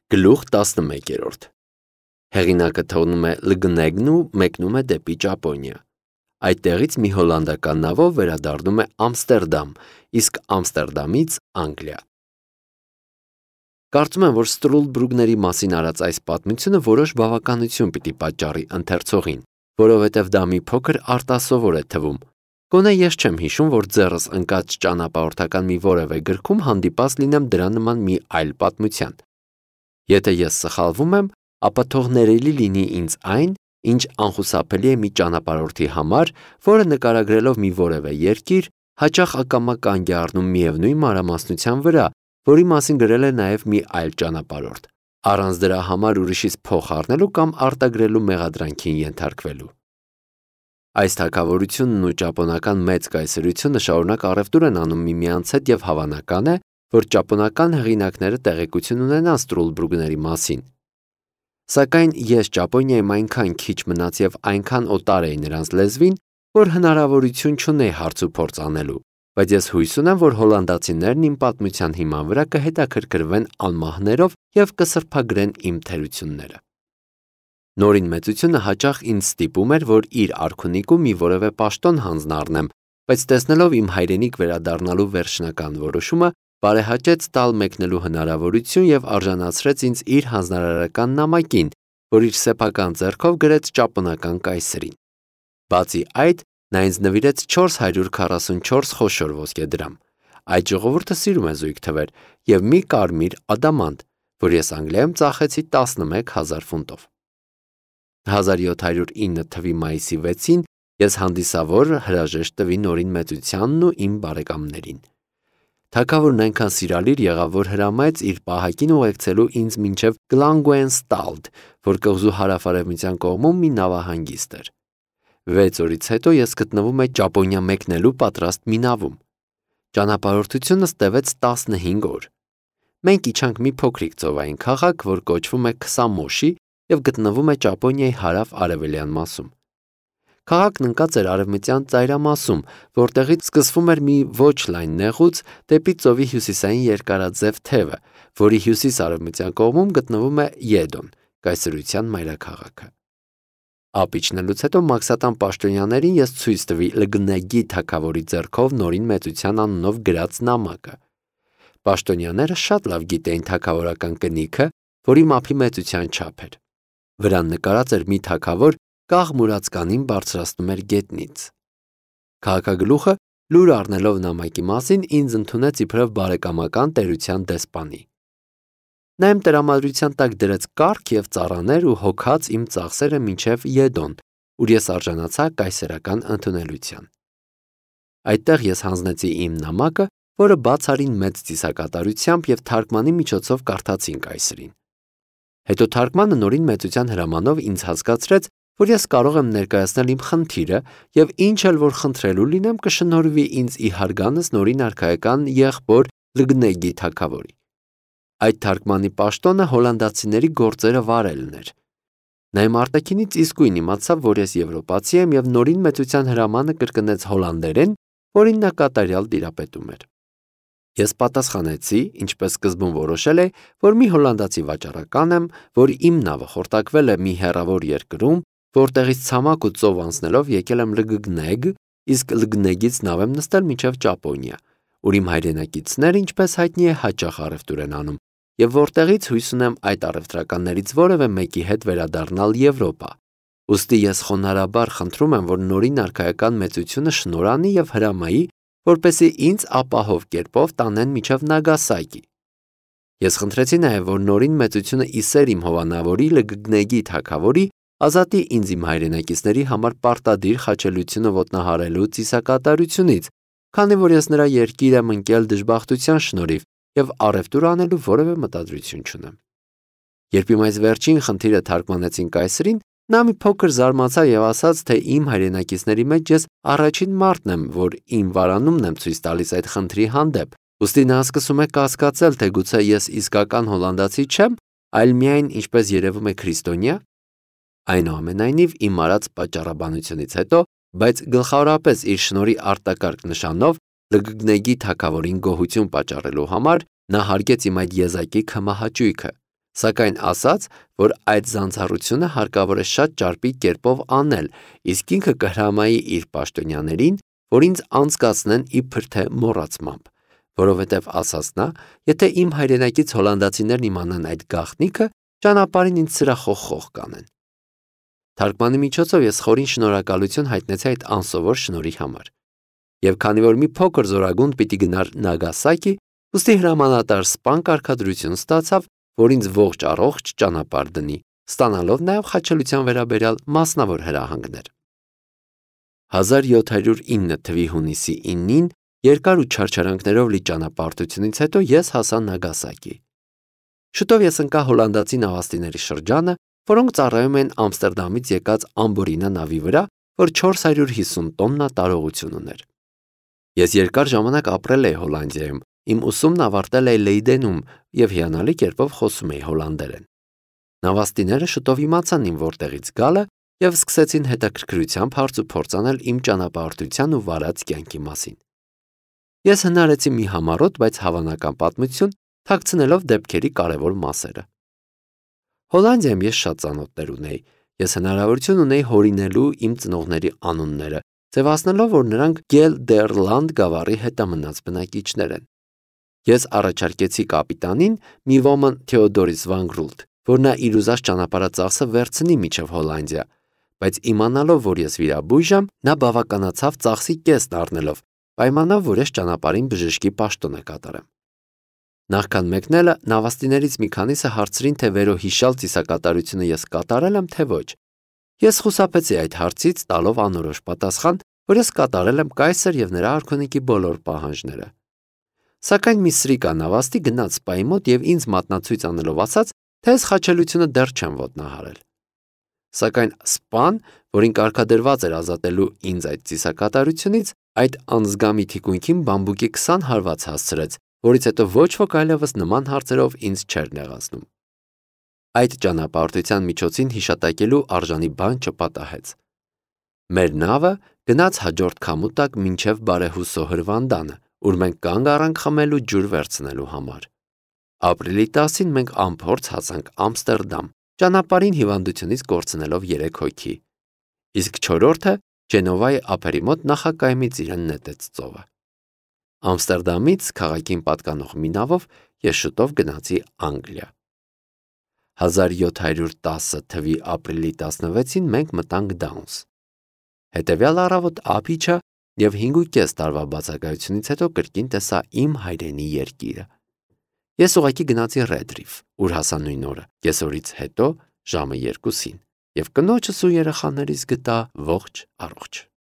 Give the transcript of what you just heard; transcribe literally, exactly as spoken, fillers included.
Գլուխ տասնմեկերորդ Հեղինակը թողնում է Լգնեգն ու մեկնում է դեպի Ճապոնիա։ Այդտեղից մի հոլանդական նավով վերադառնում է Ամստերդամ, իսկ Ամստերդամից Անգլիա։ Կարծում եմ, որ Ստրուլբրուգների մասին արած այս պատմությունը որոշ բավականություն պիտի պատճառի ընթերցողին, որովհետև դա մի փոքր արտասովոր է թվում։ Գոնե ես չեմ հիշում, որ ձեռս ընկած ճանապարհորդական մի որևէ գրքում հանդիպած լինեմ դրա նման մի այլ պատմության։ Եթե ես սխալվում եմ, ապա թող ներելի լինի ինձ այն, ինչ անխուսափելի է մի ճանապարհորդի համար, որը նկարագրելով մի որևէ երկիր, հաճախ ակամա կանգ է առնում միևնույն մանրամասնության վրա, որի մասին գրել է նաև մի այլ ճանապարհորդ, առանց դրա համար ուրիշից փող առնելու կամ արտագրելու մեղադրանքին ենթարկվելու։ Այս թագավորությունն ու ճապոնական մեծ կայսրությունը շարունակ առևտուր են անում միմյանց հետ և հավանական է, որ ճապոնական հեղինակները տեղեկություն ունենան Ստրուլբրուգների մասին։ Սակայն ես Ճապոնիայում այնքան քիչ մնաց և այնքան օտար էի նրանց լեզվին, որ հնարավորություն չունեի հարց ու փորձ անելու, բայց ես հույս ունեմ, որ հոլանդացիներն իմ պատմության հիման վրա կհետաքրքրվեն անմահներով և կսրբագրեն իմ թերությունները։ Նորին մեծությունը հաճախ ինձ ստիպում էր, որ իր արքունիկում մի որևէ պաշտոն հանձնառնեմ, բայց տեսնելով իմ հայրենիք վերադառնալու վերջնական որոշումը, բարեհաճեց տալ մեկնելու հնարավորություն և արժանացրեց ինձ իր հանձնարարական նամակին, որ իր սեփական ձեռքով գրեց ճապոնական կայսրին։ Բացի այդ, նա ինձ նվիրեց չորս հարյուր քառասունչորս խոշոր ոսկեդրամ։ Այդ ժողովուրդը սիրում է զույգ թվեր և մի կարմիր ադամանտ, որ ես Անգլիայում ծախեցի տասնմեկ հազար ֆունտով։ հազար յոթ հարյուր ինը թվականի մայիսի վեցին ես հանդիսավոր հրաժեշտ տվի Նորին մեծությանն ու իմ բարեկամներին։ Թագավորն այնքան սիրալիր եղավ, որ հրամայեց իր պահակին ուղեկցելու ինձ մինչև Գլանգուենստալդ, որ կղզու հարավ-արևմտյան կողմում մի նավահանգիստ էր։ Վեց օրից հետո ես գտնվում եմ Ճապոնիա մեկնելու պատրաստ մի նավում։ Ճանապարհորդությունս տևեց տասնհինգ օր։ Մենք իջանք մի փոքրիկ ծովային քաղաք, որ կոչվում է Քսամոշի և գտնվում է Ճապոնիայի հարավ-արևելյան մասում։ Քաղաքն ընկած էր արևմտյան ծայրամասում, որտեղից սկսվում էր մի ոչ լայն նեղուց դեպի ծովի հյուսիսային երկարաձև թևը, որի հյուսիս-արևմտյան կողմում գտնվում է Եդոն, կայսրության մայրաքաղաքը։ Ափ իջնելուց հետո մաքսատան պաշտոնյաներին ես ցույց տվի Լգնեգի թագավորի ձեռքով Նորին մեծության անունով գրած նամակը։ Պաշտոնյաները շատ լավ գիտեին թագավորական կնիքը, որի մափի մեծության չափ էր։ Վրան նկարած էր մի թագավոր կաղ մուրացկանին բարձրացնում էր գետնից։ Քաղաքագլուխը, լուր առնելով նամակի մասին, ինձ ընդունեց իբրև բարեկամական տերության դեսպանի։ Նա իմ տրամադրության տակ դրեց կառք և ծառաներ ու հոգաց իմ ծախսերը մինչև Եդոն, ուր ես արժանացա կայսերական ընդունելության։ Այդտեղ ես հանձնեցի իմ նամակը, որը բաց արին մեծ ծիսակատարությամբ և թարգմանի միջոցով կարդացին կայսրին։ Հետո թարգմանը Նորին մեծության հրամանով ինձ հասկացրեց, որ ես կարող եմ ներկայացնել իմ խնդիրը և ինչ էլ որ խնդրելու լինեմ կշնորհվի ինձ ի հարգանս Նորին արքայական եղբոր Լգնեգի թագավորի։ Այդ թարգմանի պաշտոնը հոլանդացիների գործերը վարելն էր։ Նա իմ արտաքինից իսկույն իմացավ, որ ես եվրոպացի եմ և Նորին մեծության հրամանը կրկնեց հոլանդերեն, որին նա կատարյալ տիրապետում էր։ Ես պատասխանեցի, ինչպես սկզբում որոշել էի, որ մի հոլանդացի վաճառական եմ, որ իմ նավը խորտակվել է մի հեռավոր երկրում, որտեղից ցամաք ու ծով անցնելով եկել եմ Լգնեգ, իսկ Լգնեգից նավ եմ նստել մինչև Ճապոնիա, ուր իմ հայրենակիցները, ինչպես հայտնի է, հաճախ առևտուր են անում, և որտեղից հույս ունեմ այդ առևտրականներից որևէ մեկի հետ վերադառնալ Եվրոպա։ Ուստի ես խոնարհաբար խնդրում եմ, որ Նորին արքայական մեծությունը շնորհ անի և հրամայի, որպեսզի ինձ ապահով կերպով տանեն մինչև Նագասակի։ Ես խնդրեցի նաև, որ Նորին մեծությունը իսեր իմ հովանավորի Լգնեգի թագավորի ազատի ինձ իմ հայրենակիցների համար պարտադիր խաչելությունը ոտնահարելու ծիսակատարությունից, քանի որ ես նրա երկիր եմ ընկել դժբախտության շնորհիվ և առևտուր անելու որևէ մտադրություն չունեմ։ Երբ իմ այս վերջին խնդիրը թարգմանեցին կայսրին, նա մի փոքր զարմացավ և ասաց, թե իմ հայրենակիցների մեջ ես առաջին մարդն եմ, որ իմ վարանումն եմ ցույց տալիս այդ խնդրի հանդեպ, ուստի նա սկսում է կասկածել, թե գուցե ես իսկական հոլանդացի չեմ, այլ միայն, ինչպես երևում է, քրիստոնյա։ Այնուամենայնիվ, իմ արած պատճառաբանությունից հետո, բայց գլխավորապես իր շնորհի արտակարգ նշանով Լգնեգի թագավորին գոհություն պատճառելու համար, նա հարգեց իմ այդ եզակի քմահաճույքը, Սակայն ասաց, որ այդ զանցառությունը հարկավոր է շատ ճարպիկ կերպով անել, իսկ ինքը կհրամայի իր պաշտոնյաներին, որ ինձ անցկացնեն իբր թե մոռացմամբ, որովհետև ասաց նա, եթե իմ հայրենակից հոլանդացիներն իմանան այդ գաղտնիքը, ճանապարհին ինձ սրախոխ կանեն։ Թարգմանի միջոցով ես խորին շնորհակալություն հայտնեցի այդ անսովոր շնորհի համար։ Եվ քանի որ մի փոքր զորագունդ պիտի գնար Նագասակի, ուստի հրամանատար Սպան կարգադրություն ստացավ, որ ինձ ողջ առողջ ճանապարհ դնի, ստանալով նաև խաչելության վերաբերյալ մասնավոր հրահանգներ։ հազար յոթ հարյուր ինը թվականի հունիսի ինին երկար ու չարչարանքներով լի ճանապարհորդությունից հետո ես հասա Նագասակի։ Շուտով ես ընկա հոլանդացի նավաստիների շրջանը, որոնք ծառայում են Ամստերդամից եկած ամբորինա նավի վրա, որ չորս հարյուր հիսուն տոննա տարողություն ուներ։ Ես երկար ժամանակ ապրել էի Հոլանդիայում, իմ ուսումն ավարտել էի Լեյդենում և հիանալի կերպով խոսում էի հոլանդերեն։ Նավաստիները շուտով իմացան իմ որտեղից գալը և սկսեցին հետաքրքրությամբ հարց ու փորձ անել իմ ճանապարհորդության ու վարած կյանքի մասին։ Ես հնարեցի մի համառոտ, բայց հավանական պատմություն, թաքցնելով դեպքերի կարևոր մասերը։ Հոլանդիայում ես շատ ծանոթներ ունեի։ Ես հնարավորություն ունեի հորինելու իմ ծնողների անունները, ձևացնելով, որ նրանք Գելդերլանդ գավառի հետամնաց բնակիչներ են։ Ես առաջարկեցի կապիտանին, մի ոմն Թեոդորիս Վանգրուլտ, որ նա իր ուզած ճանապարհածախսը վերցնի մինչև Հոլանդիա, բայց իմանալով, որ ես վիրաբույժ եմ, նա բավականացավ ծախսի կեսն առնելով, պայմանով, որ ես ճանապարհին բժշկի պաշտոն կատարեմ։ Նախքան մեկնելը նավաստիներից մի քանիսը հարցրին, թե վերոհիշյալ ծիսակատարությունը ես կատարել եմ, թե ոչ։ Ես խուսափեցի այդ հարցից, տալով անորոշ պատասխան, որ ես կատարել եմ կայսր և նրա արքունիքի բոլոր պահանջները։ Սակայն մի սրիկա նավաստի գնաց սպայի մոտ և ինձ մատնացույց անելով ասաց, թե ես խաչելությունը դեռ չեմ ոտնահարել։ Սակայն սպան, որին կարգադրված էր ազատելու ինձ այդ ծիսակատարությունից, այդ անզգամի թիկունքին բամբուկի քսան հարված հասցրեց, որից հետո ոչ ոք այլևս նման հարցերով ինձ չէր նեղացնում։ Այդ ճանապարհորդության միջոցին հիշատակելու արժանի բան չպատահեց։ Մեր նավը գնաց հաջորդ քամու տակ մինչև բարեհուսո հրվանդանը, ուր մենք կանգ առանք խմելու ջուր վերցնելու համար։ Ապրիլի տասին մենք անփորձ հասանք Ամստերդամ, ճանապարհին հիվանդությունից կորցնելով երեք հոգի, իսկ չորրորդը Ջենովայի ափերի մոտ նախակայմից իրեն նետեց ծովը։ Ամստերդամից քաղաքին պատկանող մի նավով ես շուտով գնացի Անգլիա։ հազար յոթ հարյուր տասը թվականի ապրիլի տասնվեցին մենք մտանք Դաունս։ Հետևյալ առավոտ ափ իջա և հինգուկես տարվա բացակայությունից հետո կրկին տեսա իմ հայրենի երկիրը։ Ես ուղղակի գնացի Ռեդրիֆ, ուր հասա նույն օրը, կեսօրից հետո ժամը երկուսին, և կնոջս ու երեխաներիս գտա ողջ առողջ։